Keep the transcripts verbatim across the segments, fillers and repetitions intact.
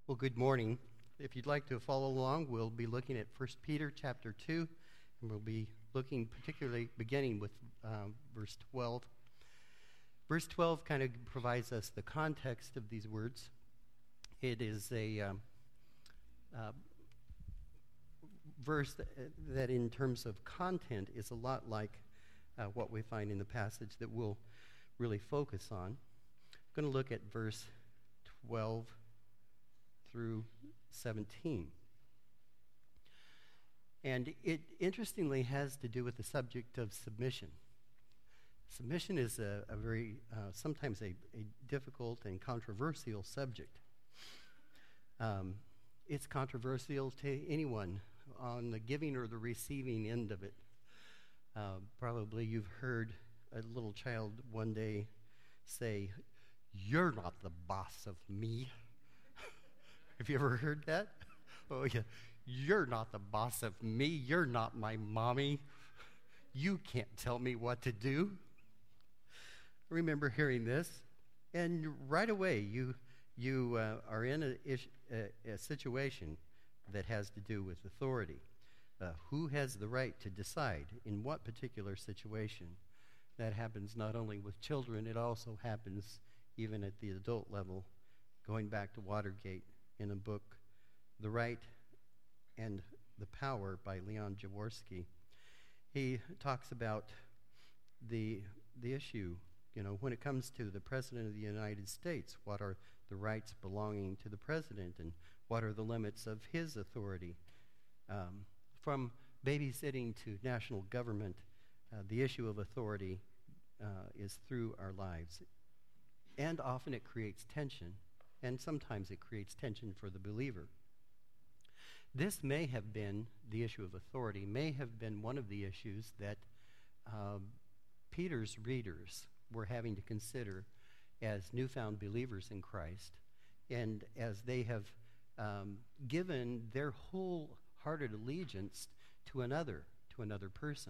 Well, good morning. If you'd like to follow along, we'll be looking at First Peter chapter two, and we'll be looking particularly beginning with um, verse twelve. Verse twelve kind of provides us the context of these words. It is a um, uh, verse that, that in terms of content is a lot like uh, what we find in the passage that we'll really focus on. I'm going to look at verse twelve through seventeen. And it interestingly has to do with the subject of submission. Submission is a, a very, uh, sometimes a, a difficult and controversial subject. Um, it's controversial to anyone on the giving or the receiving end of it. Uh, probably you've heard a little child one day say, "You're not the boss of me." Have you ever heard that? Oh, yeah. "You're not the boss of me. You're not my mommy. You can't tell me what to do." I remember hearing this, and right away you you uh, are in a, ish, a, a situation that has to do with authority. Uh, who has the right to decide in what particular situation? That happens not only with children, it also happens even at the adult level, going back to Watergate. In a book, The Right and the Power by Leon Jaworski, he talks about the the issue, you know, when it comes to the President of the United States, what are the rights belonging to the President and what are the limits of his authority? Um, from babysitting to national government, uh, the issue of authority uh, is through our lives. And often it creates tension. And sometimes it creates tension for the believer. This may have been, the issue of authority, may have been one of the issues that uh, Peter's readers were having to consider as newfound believers in Christ, and as they have um, given their wholehearted allegiance to another, to another person.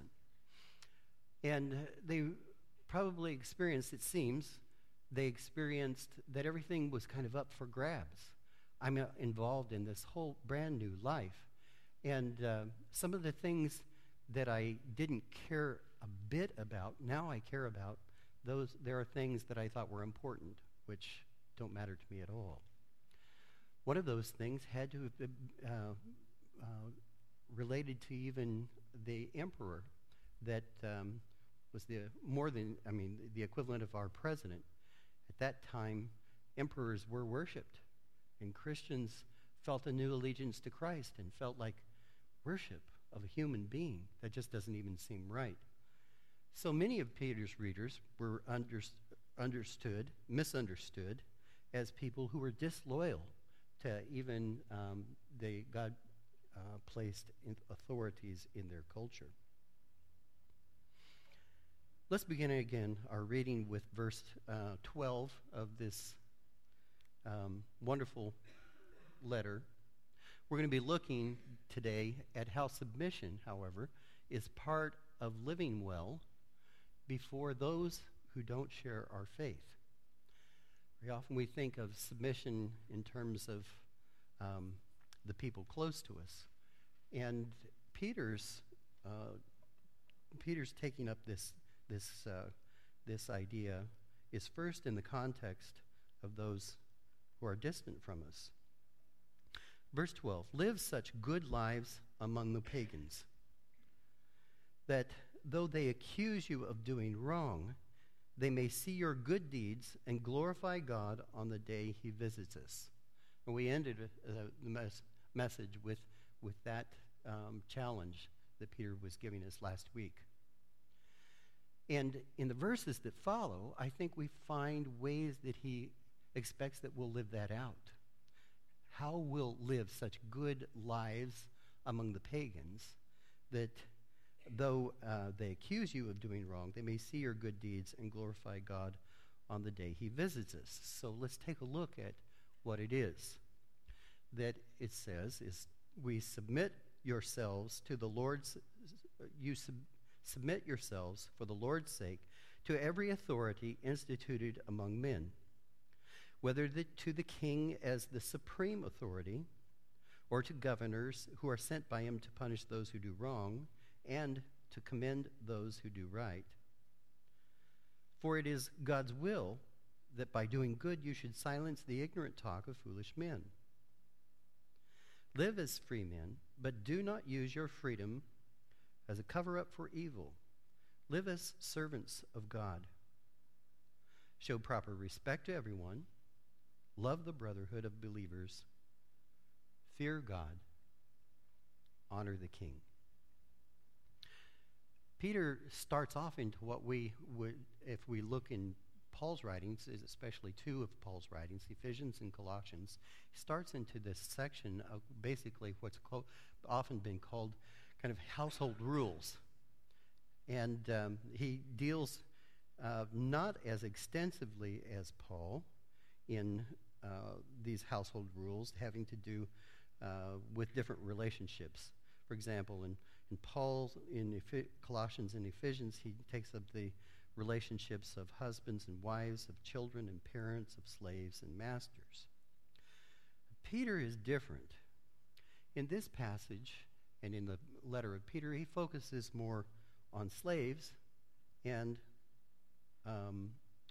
And they probably experienced, it seems, they experienced that everything was kind of up for grabs. I'm uh, involved in this whole brand new life. And uh, some of the things that I didn't care a bit about, now I care about. Those, there are things that I thought were important, which don't matter to me at all. One of those things had to have been uh, uh, related to even the emperor that um, was the more than, I mean, the equivalent of our president. At that time, emperors were worshipped, and Christians felt a new allegiance to Christ and felt like worship of a human being. That just doesn't even seem right. So many of Peter's readers were under, understood, misunderstood, as people who were disloyal to even um, the God-placed uh, authorities in their culture. Let's begin again our reading with verse uh, twelve of this um, wonderful letter. We're going to be looking today at how submission, however, is part of living well before those who don't share our faith. Very often we think of submission in terms of um, the people close to us. And Peter's, uh, Peter's taking up this This uh, this idea is first in the context of those who are distant from us. Verse twelve, "Live such good lives among the pagans, that though they accuse you of doing wrong, they may see your good deeds and glorify God on the day he visits us." And we ended uh, the mes- message with, with that um, challenge that Peter was giving us last week. And in the verses that follow, I think we find ways that he expects that we'll live that out. How we'll live such good lives among the pagans that though uh, they accuse you of doing wrong, they may see your good deeds and glorify God on the day he visits us. So let's take a look at what it is that it says is we submit yourselves to the Lord's, you sub, Submit yourselves, for the Lord's sake, to every authority instituted among men, whether the, to the king as the supreme authority, or to governors who are sent by him to punish those who do wrong and to commend those who do right. For it is God's will that by doing good you should silence the ignorant talk of foolish men. Live as free men, but do not use your freedom as a cover-up for evil. Live as servants of God. Show proper respect to everyone. Love the brotherhood of believers. Fear God. Honor the king. Peter starts off into what we would, if we look in Paul's writings, especially two of Paul's writings, Ephesians and Colossians, he starts into this section of basically what's called, often been called kind of household rules. And um, he deals uh, not as extensively as Paul in uh, these household rules having to do uh, with different relationships. For example, in, in Paul's, in Eph- Colossians and Ephesians, he takes up the relationships of husbands and wives, of children and parents, of slaves and masters. Peter is different. In this passage, and in the letter of Peter, he focuses more on slaves and um,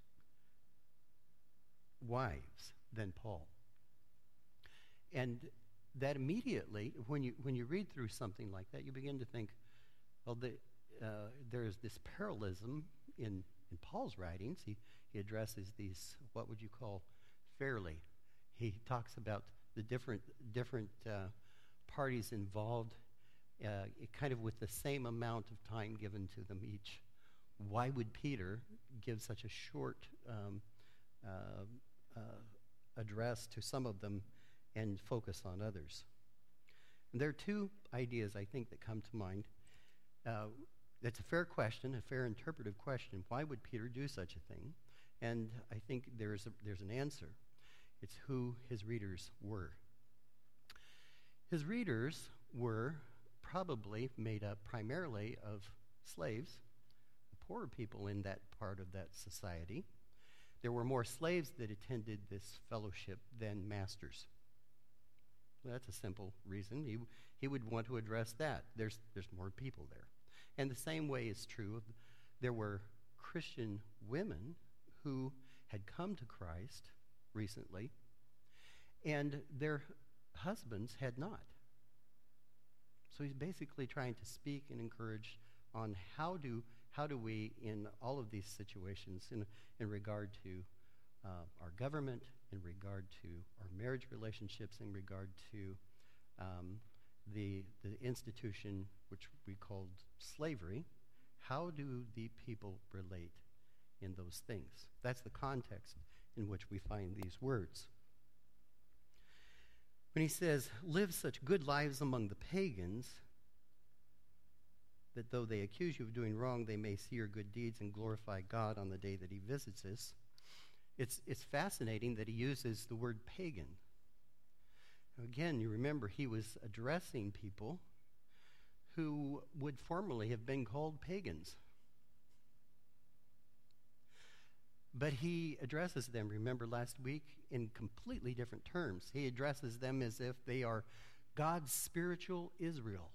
wives than Paul. And that immediately, when you when you read through something like that, you begin to think, well, the, uh, there's this parallelism in, in Paul's writings. He, he addresses these, what would you call, fairly. He talks about the different, different uh, parties involved, uh, kind of with the same amount of time given to them each. Why would Peter give such a short um, uh, uh, address to some of them and focus on others? And there are two ideas, I think, that come to mind. Uh, it's a fair question, a fair interpretive question. Why would Peter do such a thing? And I think there's a, there's an answer. It's who his readers were. His readers were probably made up primarily of slaves, poor people in that part of that society. There were more slaves that attended this fellowship than masters. Well, that's a simple reason. He, he would want to address that. There's, there's more people there. And the same way is true of, there were Christian women who had come to Christ recently, and their husbands had not. So he's basically trying to speak and encourage on how do how do we, in all of these situations, in in regard to uh, our government, in regard to our marriage relationships, in regard to um, the the institution which we called slavery, how do the people relate in those things? That's the context in which we find these words. When he says, live such good lives among the pagans, that though they accuse you of doing wrong, they may see your good deeds and glorify God on the day that he visits us. It's, it's fascinating that he uses the word pagan. Again, you remember he was addressing people who would formerly have been called pagans. But he addresses them, remember last week, in completely different terms. He addresses them as if they are God's spiritual Israel.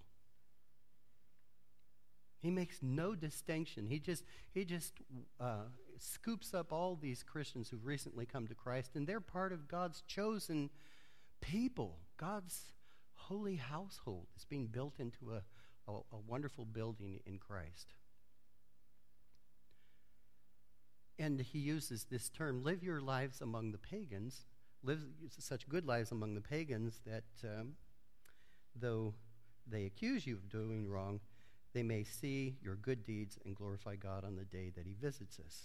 He makes no distinction. He just he just uh, scoops up all these Christians who've recently come to Christ, and they're part of God's chosen people. God's holy household is being built into a, a, a wonderful building in Christ. And he uses this term, live your lives among the pagans, live such good lives among the pagans that um, though they accuse you of doing wrong, they may see your good deeds and glorify God on the day that he visits us.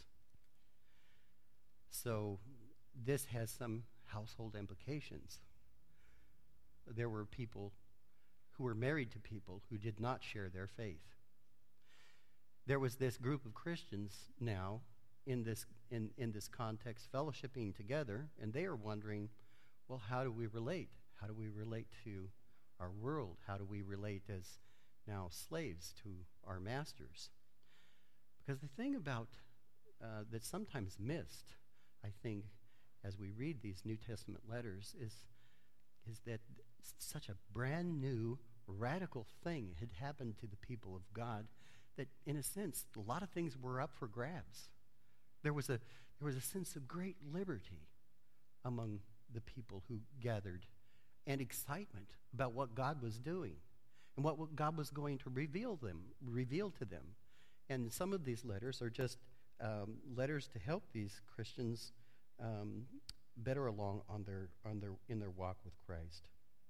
So this has some household implications. There were people who were married to people who did not share their faith. There was this group of Christians now in this in, in this context fellowshipping together, and they are wondering, well, how do we relate? How do we relate to our world? How do we relate as now slaves to our masters? Because the thing about uh, that's sometimes missed, I think, as we read these New Testament letters is, is that such a brand new, radical thing had happened to the people of God that, in a sense, a lot of things were up for grabs. There was a, there was a sense of great liberty among the people who gathered and excitement about what God was doing and what, what God was going to reveal them, reveal to them. And some of these letters are just um, letters to help these Christians um, better along on their, on their, in their walk with Christ.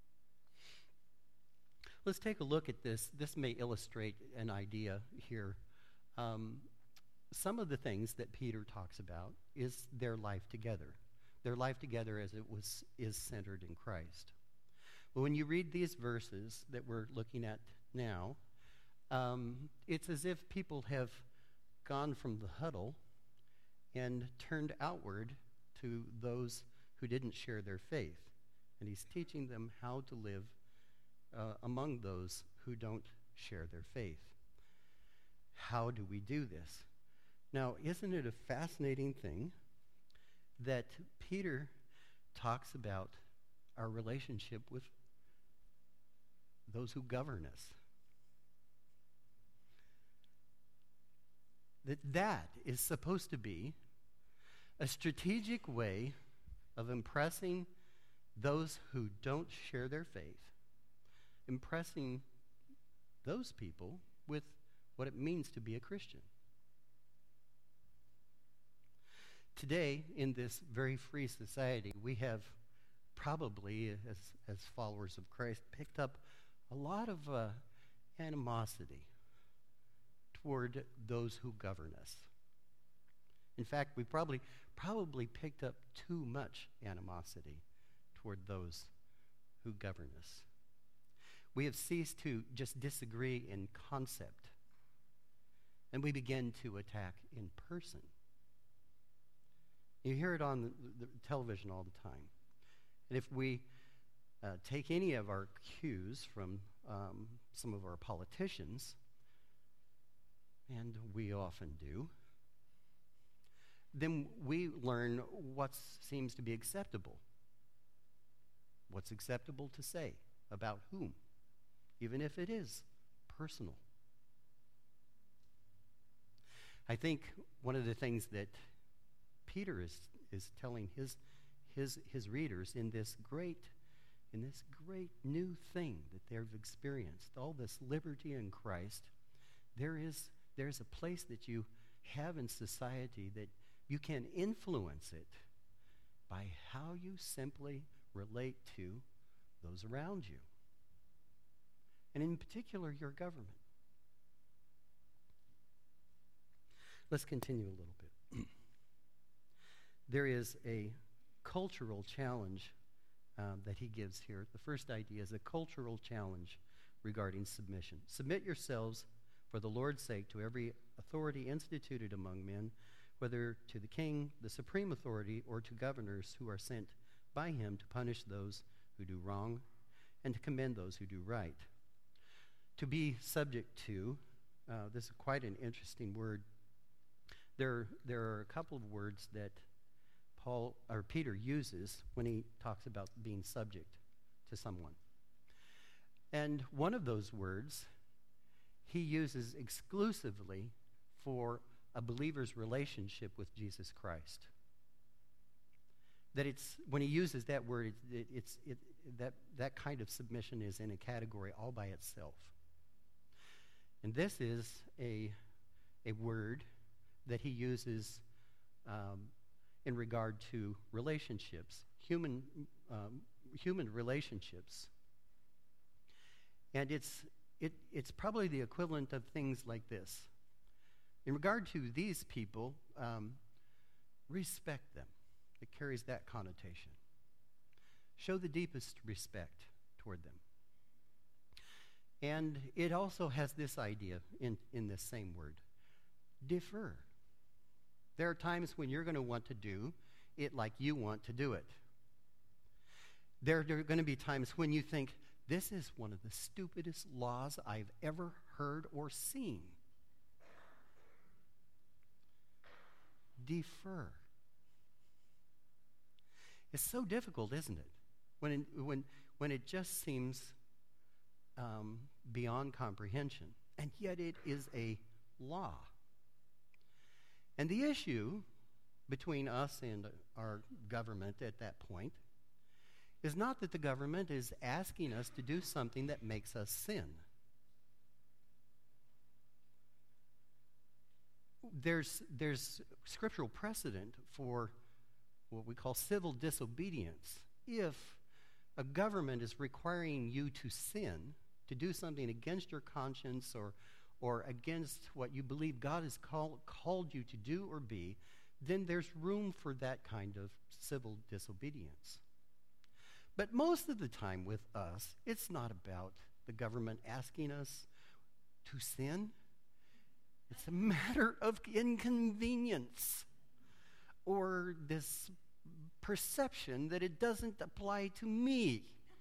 Let's take a look at this. This may illustrate an idea here. Um, some of the things that Peter talks about is their life together. Their life together as it was is centered in Christ. But when you read these verses that we're looking at now, um, it's as if people have gone from the huddle and turned outward to those who didn't share their faith. And he's teaching them how to live uh, among those who don't share their faith. How do we do this? Now, isn't it a fascinating thing that Peter talks about our relationship with those who govern us? That that is supposed to be a strategic way of impressing those who don't share their faith, impressing those people with what it means to be a Christian. Today, in this very free society, we have probably, as, as followers of Christ, picked up a lot of uh, animosity toward those who govern us. In fact, we probably probably picked up too much animosity toward those who govern us. We have ceased to just disagree in concept, and we begin to attack in person. You hear it on the, the television all the time. And if we uh, take any of our cues from um, some of our politicians, and we often do, then we learn what seems to be acceptable. What's acceptable to say about whom, even if it is personal. I think one of the things that Peter is, is telling his, his, his readers in this great in this great new thing that they've experienced, all this liberty in Christ, there is there's a place that you have in society that you can influence it by how you simply relate to those around you, and in particular your government. Let's continue a little bit. There is a cultural challenge um, that he gives here. The first idea is a cultural challenge regarding submission. Submit yourselves for the Lord's sake to every authority instituted among men, whether to the king, the supreme authority, or to governors who are sent by him to punish those who do wrong and to commend those who do right. To be subject to, uh, this is quite an interesting word. There, there are a couple of words that Paul or Peter uses when he talks about being subject to someone. And one of those words he uses exclusively for a believer's relationship with Jesus Christ. That it's, when he uses that word, it, it, it's, it, that, that kind of submission is in a category all by itself. And this is a, a word that he uses um, in regard to relationships, human, um, human relationships. And it's, it, it's probably the equivalent of things like this. In regard to these people, um, respect them. It carries that connotation. Show the deepest respect toward them. And it also has this idea in, in this same word, defer. There are times when you're going to want to do it like you want to do it. There are going to be times when you think, this is one of the stupidest laws I've ever heard or seen. Defer. It's so difficult, isn't it? When it, when, when it just seems um, beyond comprehension. And yet it is a law. And the issue between us and our government at that point is not that the government is asking us to do something that makes us sin. There's, there's scriptural precedent for what we call civil disobedience. If a government is requiring you to sin, to do something against your conscience or, or against what you believe God has call, called you to do or be, then there's room for that kind of civil disobedience. But most of the time with us, it's not about the government asking us to sin. It's a matter of inconvenience or this perception that it doesn't apply to me.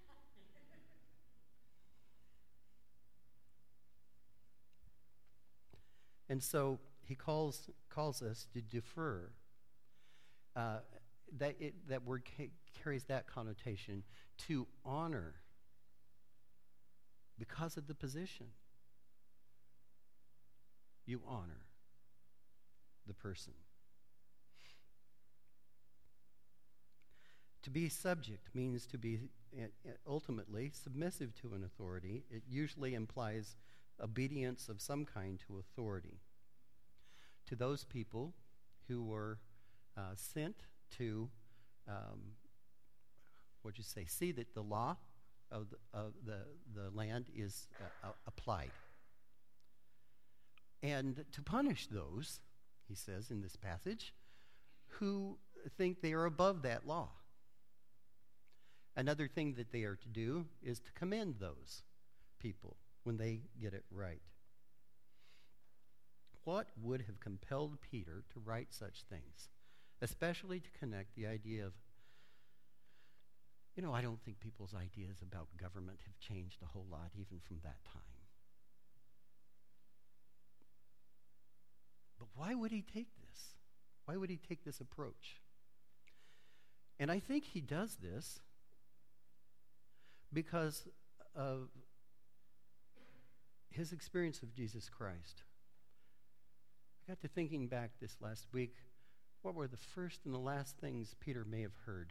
And so he calls calls us to defer. Uh, that it, that word ca- carries that connotation, to honor because of the position. You honor the person. To be subject means to be uh, ultimately submissive to an authority. It usually implies obedience of some kind to authority. To those people who were uh, sent to, um, what'd you say, see that the law of the, of the, the land is uh, uh, applied. And to punish those, he says in this passage, who think they are above that law. Another thing that they are to do is to commend those people when they get it right. What would have compelled Peter to write such things, especially to connect the idea of, you know, I don't think people's ideas about government have changed a whole lot even from that time. But why would he take this? Why would he take this approach? And I think he does this because of his experience of Jesus Christ. I got to thinking back this last week, what were the first and the last things Peter may have heard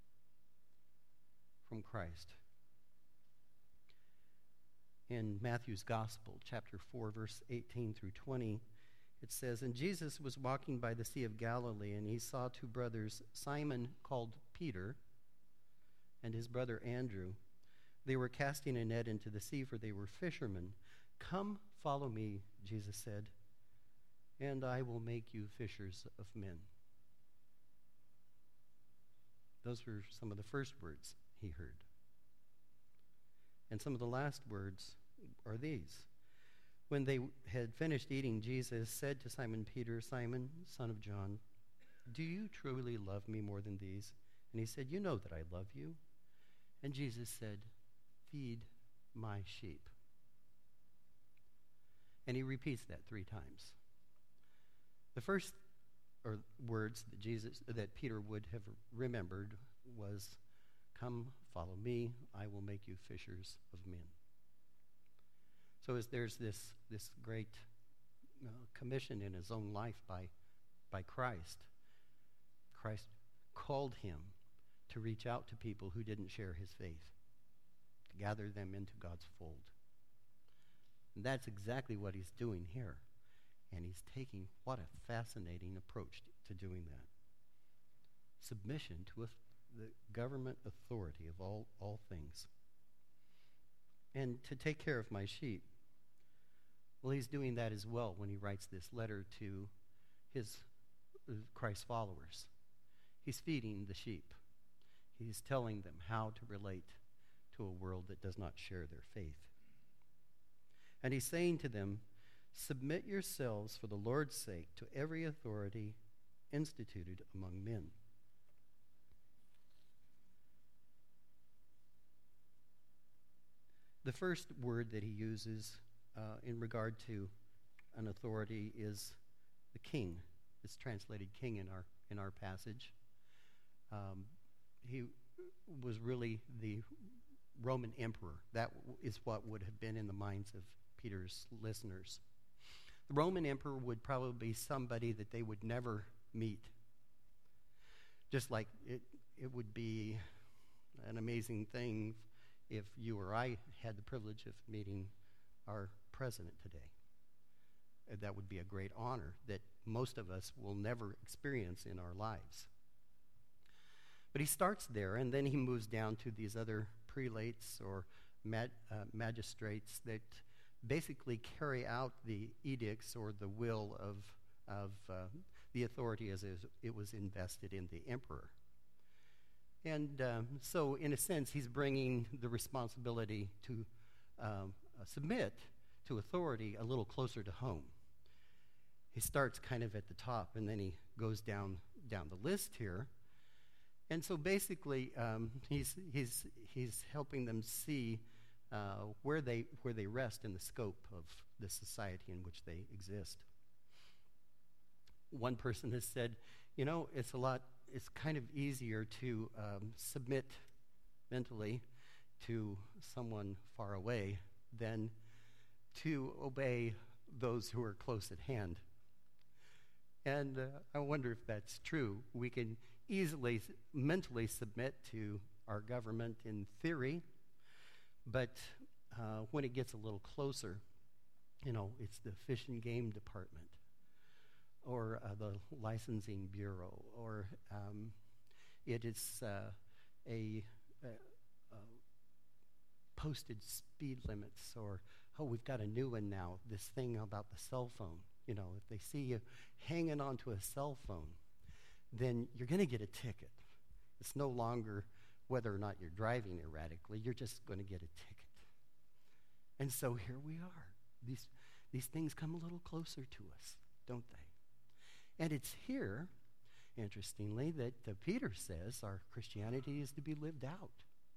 from Christ? In Matthew's Gospel, chapter four, verse eighteen through twenty, it says, "And Jesus was walking by the Sea of Galilee, and he saw two brothers, Simon called Peter, and his brother Andrew. They were casting a net into the sea, for they were fishermen. 'Come, follow me,' Jesus said, 'and I will make you fishers of men.'" Those were some of the first words he heard. And some of the last words are these. When they had finished eating, Jesus said to Simon Peter, "Simon, son of John, do you truly love me more than these?" And he said, "You know that I love you." And Jesus said, "Feed my sheep." And he repeats that three times. The first or words that Jesus that Peter would have remembered was, "Come, follow me, I will make you fishers of men." So as there's this, this great uh, commission in his own life by, by Christ, Christ called him to reach out to people who didn't share his faith, to gather them into God's fold. And that's exactly what he's doing here. And he's taking what a fascinating approach to doing that. Submission to a, the government authority of all, all things. And to take care of my sheep. Well, he's doing that as well when he writes this letter to his uh, Christ followers. He's feeding the sheep. He's telling them how to relate to a world that does not share their faith. And he's saying to them, "Submit yourselves for the Lord's sake to every authority instituted among men." The first word that he uses uh, in regard to an authority is the king. It's translated king in our in our passage. Um, he was really the Roman emperor. That is what would have been in the minds of Peter's listeners. The Roman emperor would probably be somebody that they would never meet. Just like it, it would be an amazing thing if you or I had the privilege of meeting our president today. That would be a great honor that most of us will never experience in our lives. But he starts there, and then he moves down to these other prelates or mag- uh, magistrates that basically carry out the edicts or the will of, of uh, the authority as it was invested in the emperor. And um, so, in a sense, he's bringing the responsibility to um, uh, submit to authority a little closer to home. He starts kind of at the top, and then he goes down down the list here. And so, basically, um, he's he's he's helping them see uh, where they where they rest in the scope of the society in which they exist. One person has said, you know, it's a lot. It's kind of easier to um, submit mentally to someone far away than to obey those who are close at hand. And uh, I wonder if that's true. We can easily mentally submit to our government in theory, but uh, when it gets a little closer, you know, it's the Fish and Game Department, or uh, the Licensing Bureau, or um, it is uh, a, a, a posted speed limits, or, oh, we've got a new one now, this thing about the cell phone. You know, if they see you hanging onto a cell phone, then you're going to get a ticket. It's no longer whether or not you're driving erratically, you're just going to get a ticket. And so here we are. These, these things come a little closer to us, don't they? And it's here, interestingly, that uh, Peter says our Christianity is to be lived out.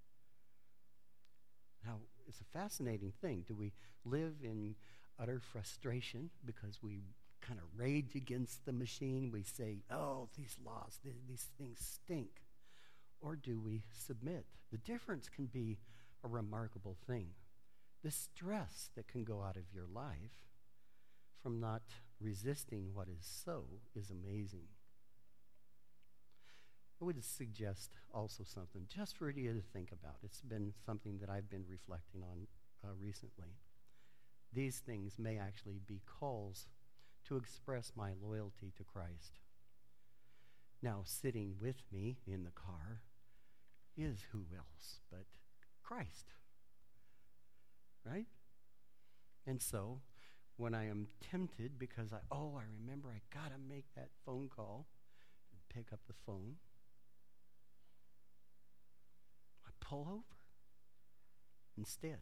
Now, it's a fascinating thing. Do we live in utter frustration because we kind of rage against the machine? We say, oh, these laws, th- these things stink. Or do we submit? The difference can be a remarkable thing. The stress that can go out of your life from not resisting what is so is amazing. I would suggest also something just for you to think about. It's been something that I've been reflecting on uh, recently. These things may actually be calls to express my loyalty to Christ. Now, sitting with me in the car is who else but Christ, right? And so, when I am tempted because I, oh, I remember I got to make that phone call and pick up the phone, I pull over instead.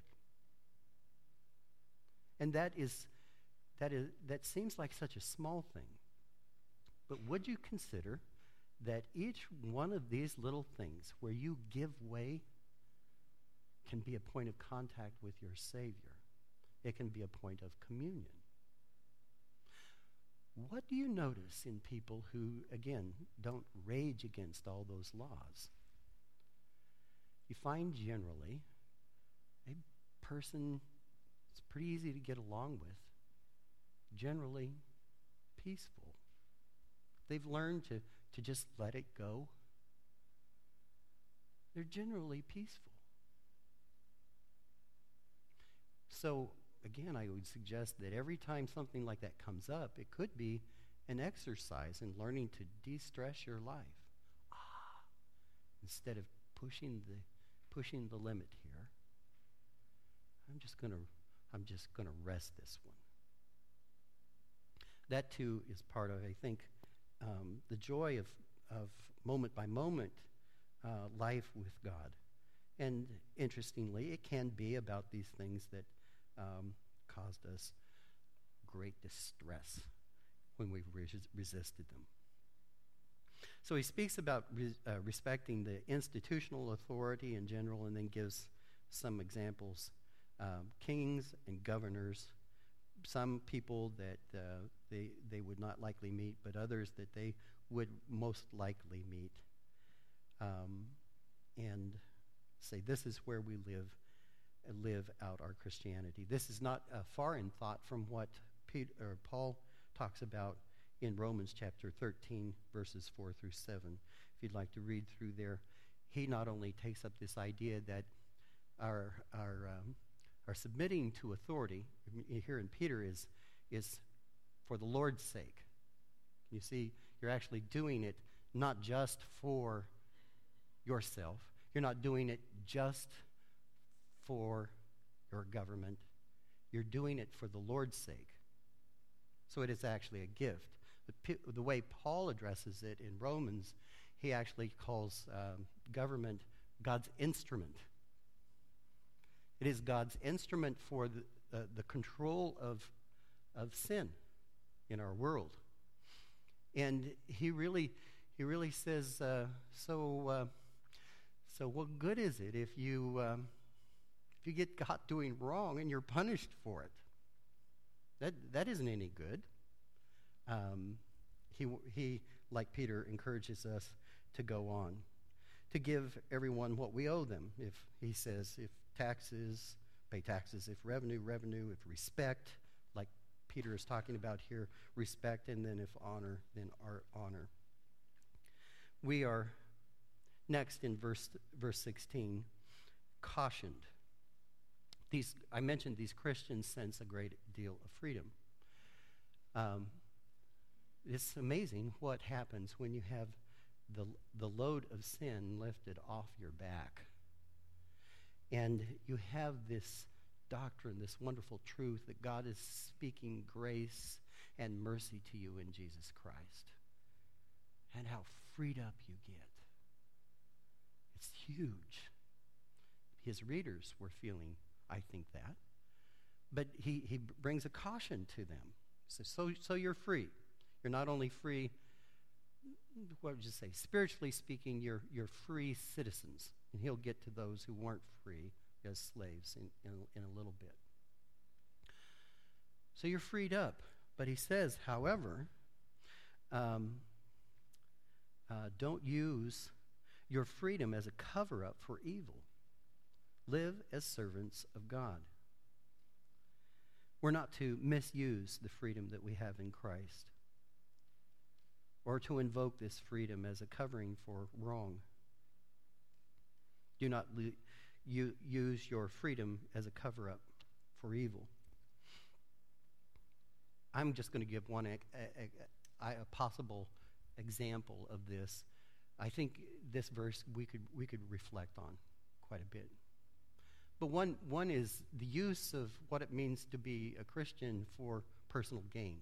And that is, that is, that seems like such a small thing. But would you consider that each one of these little things where you give way can be a point of contact with your Savior? It can be a point of communion. What do you notice in people who, again, don't rage against all those laws? You find generally a person it's pretty easy to get along with, generally peaceful. They've learned to, to just let it go. They're generally peaceful. So, again, I would suggest that every time something like that comes up, it could be an exercise in learning to de-stress your life. Ah, instead of pushing the pushing the limit here, I'm just going to I'm just going to rest this one. That, too, is part of, I think, um, the joy of, of moment-by-moment uh, life with God. And interestingly, it can be about these things that um, caused us great distress when we res- resisted them. So he speaks about res- uh, respecting the institutional authority in general, and then gives some examples. Um, kings and governors, some people that uh, they they would not likely meet, but others that they would most likely meet. Um, and say, this is where we live, live out our Christianity. This is not uh, far in thought from what Peter, or Paul talks about in Romans chapter thirteen, verses four through seven. If you'd like to read through there, he not only takes up this idea that our our um, our submitting to authority here in Peter is is for the Lord's sake. You see, you're actually doing it not just for yourself. You're not doing it just for your government. You're doing it for the Lord's sake. So it is actually a gift. The, the way Paul addresses it in Romans, he actually calls um, government God's instrument. It is God's instrument for the, uh, the control of, of sin in our world. And he really, he really says, uh, so, uh, so what good is it if you, um, if you get caught doing wrong and you're punished for it? That that isn't any good. Um, he he, like Peter, encourages us to go on, to give everyone what we owe them. If he says, if taxes, pay taxes. If revenue, revenue. If respect, like Peter is talking about here, respect. And then if honor, then our honor. We are next in verse verse sixteen, cautioned. These I mentioned these Christians sense a great deal of freedom. Um, it's amazing what happens when you have the the load of sin lifted off your back. And you have this doctrine, this wonderful truth that God is speaking grace and mercy to you in Jesus Christ. And how freed up you get. It's huge. His readers were feeling, I think, that. But he, he brings a caution to them. So, so, so you're free. You're not only free, what would you say? Spiritually speaking, you're, you're free citizens. And he'll get to those who weren't free as slaves in, in, in a little bit. So you're freed up. But he says, however, um, uh, don't use your freedom as a cover-up for evil. Live as servants of God. We're not to misuse the freedom that we have in Christ, or to invoke this freedom as a covering for wrong. Do not lo- you use your freedom as a cover-up for evil. I'm just going to give one a, a, a, a possible example of this. I think this verse we could we could reflect on quite a bit. But one one is the use of what it means to be a Christian for personal gain.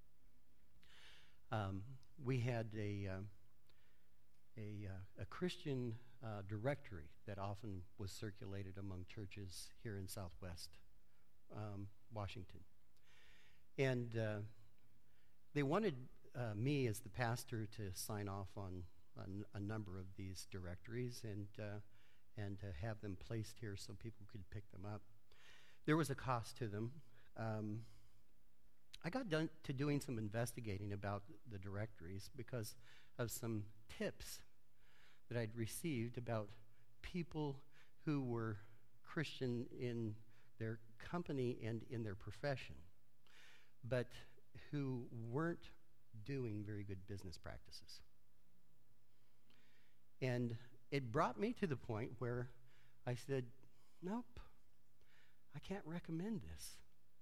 Um, we had a uh, a, uh, a Christian uh, directory that often was circulated among churches here in Southwest um, Washington, and uh, they wanted uh, me as the pastor to sign off on, on a number of these directories and uh, and to have them placed here so people could pick them up. There was a cost to them. Um, I got done to doing some investigating about the directories because of some tips that I'd received about people who were Christian in their company and in their profession, but who weren't doing very good business practices. And it brought me to the point where I said, nope, I can't recommend this.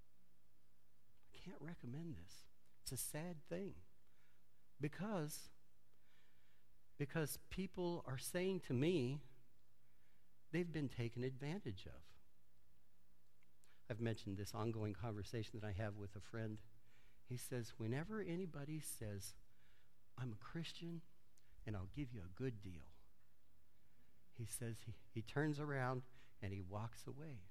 I can't recommend this. It's a sad thing because, because people are saying to me they've been taken advantage of. I've mentioned this ongoing conversation that I have with a friend. He says, whenever anybody says, I'm a Christian and I'll give you a good deal, he says he, he turns around and he walks away.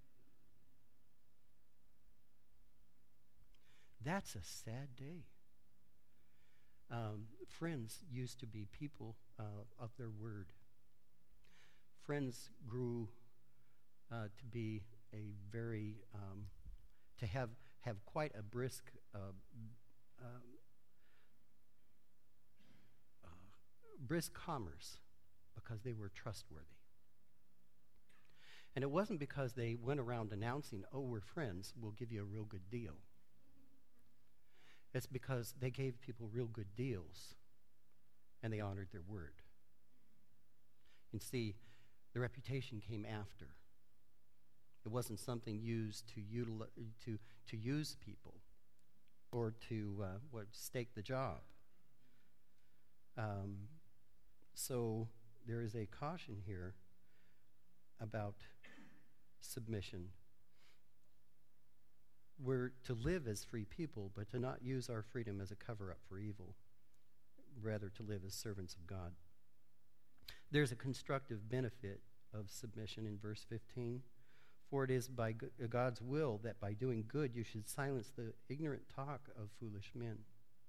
That's a sad day. Um, friends used to be people uh, of their word. Friends grew uh, to be a very, um, to have, have quite a brisk uh, um, uh, brisk commerce because they were trustworthy. And it wasn't because they went around announcing, oh, we're friends, we'll give you a real good deal. It's because they gave people real good deals, and they honored their word. And see, the reputation came after. It wasn't something used to utilize, to, to use people or to uh, what, stake the job. Um, so there is a caution here about submission. We're to live as free people, but to not use our freedom as a cover-up for evil, rather to live as servants of God. There's a constructive benefit of submission in verse fifteen. For it is by God's will that by doing good you should silence the ignorant talk of foolish men.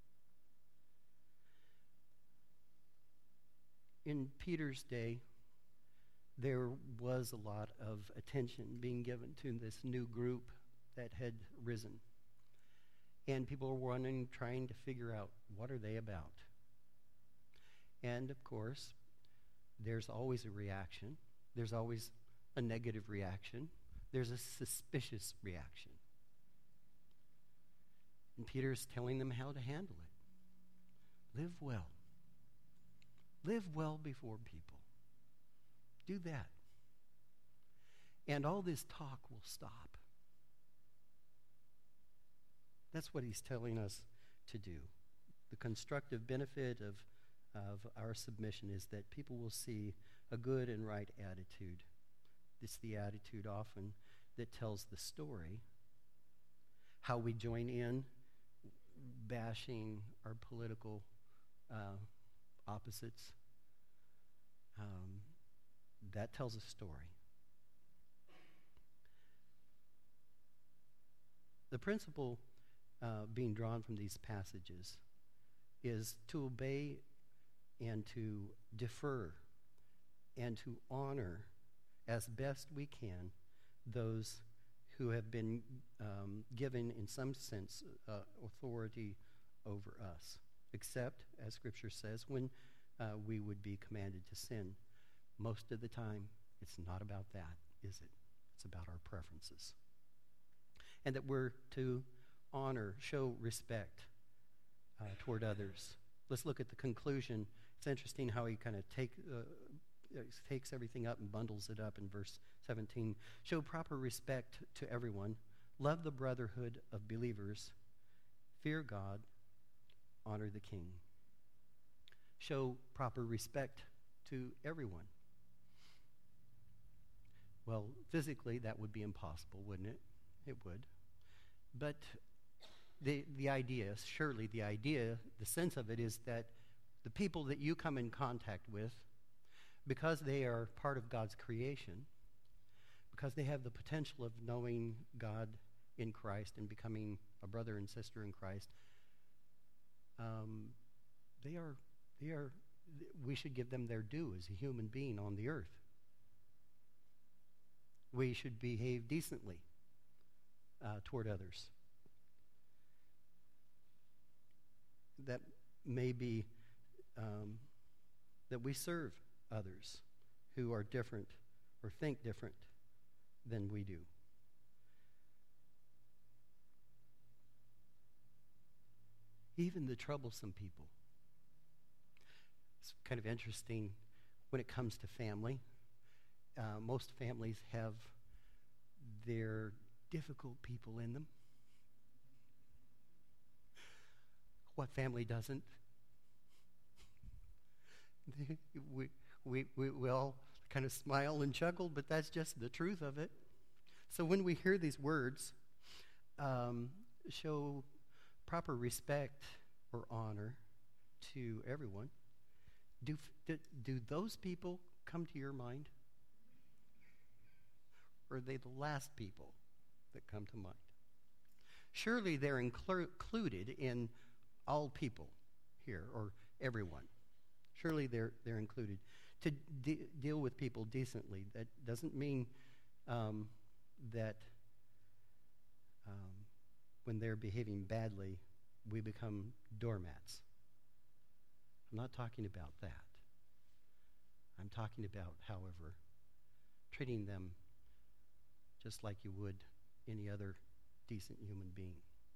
In Peter's day, there was a lot of attention being given to this new group that had risen. And people were wondering, trying to figure out, what are they about? And of course, there's always a reaction. There's always a negative reaction. There's a suspicious reaction. And Peter's telling them how to handle it. Live well. Live well before people. Do that. And all this talk will stop. That's what he's telling us to do. The constructive benefit of, of our submission is that people will see a good and right attitude. It's the attitude often that tells the story. How we join in bashing our political uh, opposites. Um, that tells a story. The principle uh, being drawn from these passages is to obey and to defer and to honor as best we can those who have been um, given, in some sense, uh, authority over us, except, as Scripture says, when uh, we would be commanded to sin. Most of the time, it's not about that, is it? It's about our preferences. And that we're to honor, show respect uh, toward others. Let's look at the conclusion. It's interesting how he kind of take, uh, takes everything up and bundles it up in verse seventeen. Show proper respect to everyone. Love the brotherhood of believers. Fear God. Honor the king. Show proper respect to everyone. Well, physically, that would be impossible, wouldn't it? It would. But the the idea, surely the idea, the sense of it is that the people that you come in contact with, because they are part of God's creation, because they have the potential of knowing God in Christ and becoming a brother and sister in Christ, um, they are, they are, we should give them their due as a human being on the earth. We should behave decently uh, toward others. That may be um, that we serve others who are different or think different than we do. Even the troublesome people. It's kind of interesting when it comes to family. Uh, most families have their difficult people in them. What family doesn't? we, we, we, we all kind of smile and chuckle, but that's just the truth of it. So when we hear these words, um, show proper respect or honor to everyone, do, do, do those people come to your mind? Or are they the last people that come to mind? Surely they're inclu- included in all people here, or everyone. Surely they're they're included. To de- deal with people decently, that doesn't mean um, that um, when they're behaving badly, we become doormats. I'm not talking about that. I'm talking about, however, treating them just like you would any other decent human being.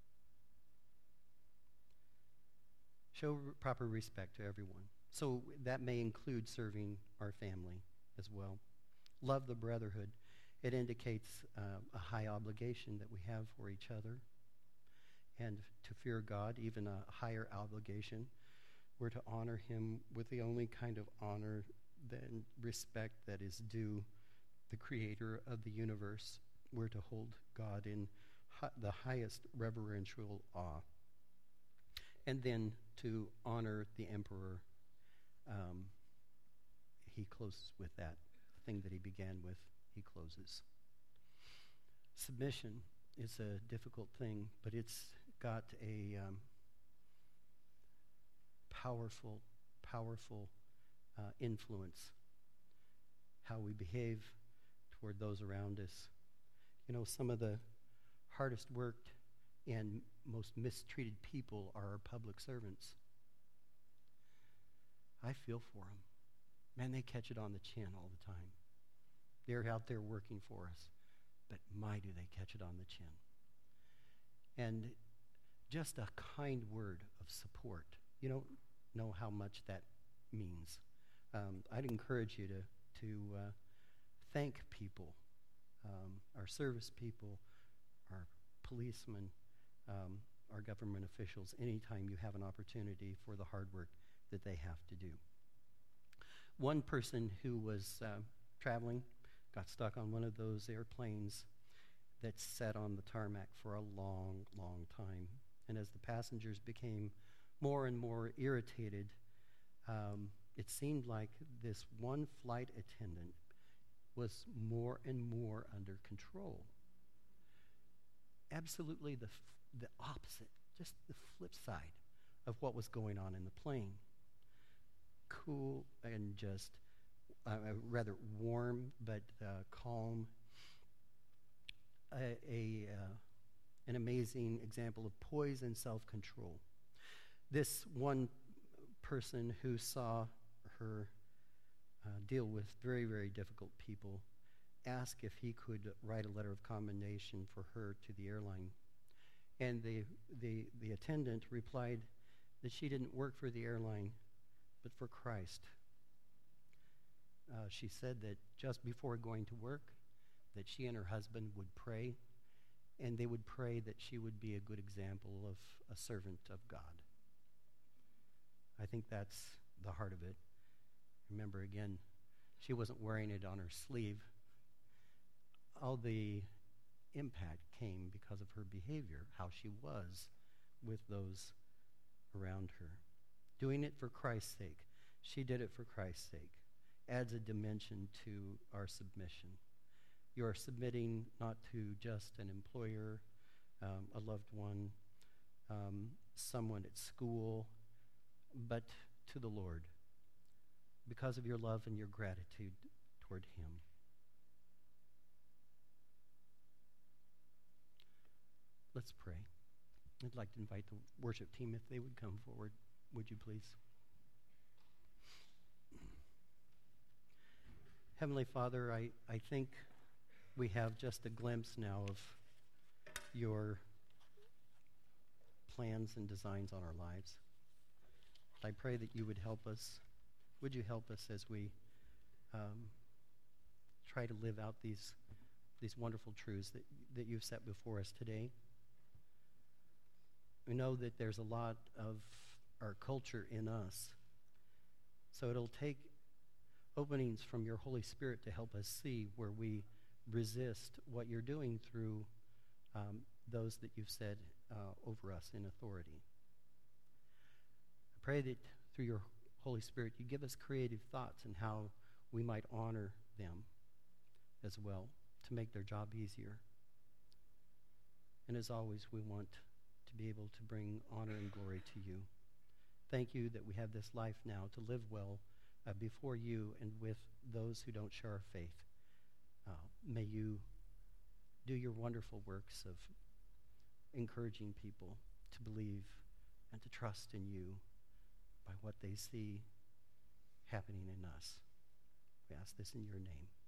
Show r- proper respect to everyone. So that may include serving our family as well. Love the brotherhood. It indicates uh, a high obligation that we have for each other. And to fear God, even a higher obligation. We're to honor him with the only kind of honor and respect that is due the creator of the universe. We're to hold God in hi- the highest reverential awe. And then to honor the emperor. Um, he closes with that thing that he began with. He closes. Submission is a difficult thing, but it's got a um, powerful, powerful uh, influence. How we behave toward those around us. You know, some of the hardest worked and most mistreated people are our public servants. I feel for them. Man, they catch it on the chin all the time. They're out there working for us, but my, do they catch it on the chin. And just a kind word of support. You don't know how much that means. Um, I'd encourage you to, to uh, thank people, um, our service people, our policemen, um, our government officials, anytime you have an opportunity for the hard work that they have to do. One person who was uh, traveling got stuck on one of those airplanes that sat on the tarmac for a long, long time. And as the passengers became more and more irritated, um, it seemed like this one flight attendant was more and more under control. Absolutely the, f- the opposite, just the flip side of what was going on in the plane. Cool and just uh, rather warm but uh, calm. A, a uh, an amazing example of poise and self-control. This one person who saw her uh, deal with very, very difficult people asked if he could write a letter of commendation for her to the airline. And the, the, the attendant replied that she didn't work for the airline, but for Christ. Uh, she said that just before going to work, that she and her husband would pray, and they would pray that she would be a good example of a servant of God. I think that's the heart of it. Remember, again, she wasn't wearing it on her sleeve. All the impact came because of her behavior, how she was with those around her. Doing it for Christ's sake. She did it for Christ's sake. Adds a dimension to our submission. You are submitting not to just an employer, um, a loved one, um, someone at school, but to the Lord because of your love and your gratitude toward him. Let's pray. I'd like to invite the worship team if they would come forward. Would you please? Heavenly Father, I, I think we have just a glimpse now of your plans and designs on our lives. I pray that you would help us. Would you help us as we um, try to live out these, these wonderful truths that, that you've set before us today? We know that there's a lot of our culture in us. So it'll take openings from your Holy Spirit to help us see where we resist what you're doing through um, those that you've set uh, over us in authority. I pray that through your Holy Spirit you give us creative thoughts and how we might honor them as well to make their job easier. And as always, we want to be able to bring honor and glory to you. Thank you that we have this life now to live well uh, before you and with those who don't share our faith. Uh, may you do your wonderful works of encouraging people to believe and to trust in you by what they see happening in us. ask this in your name.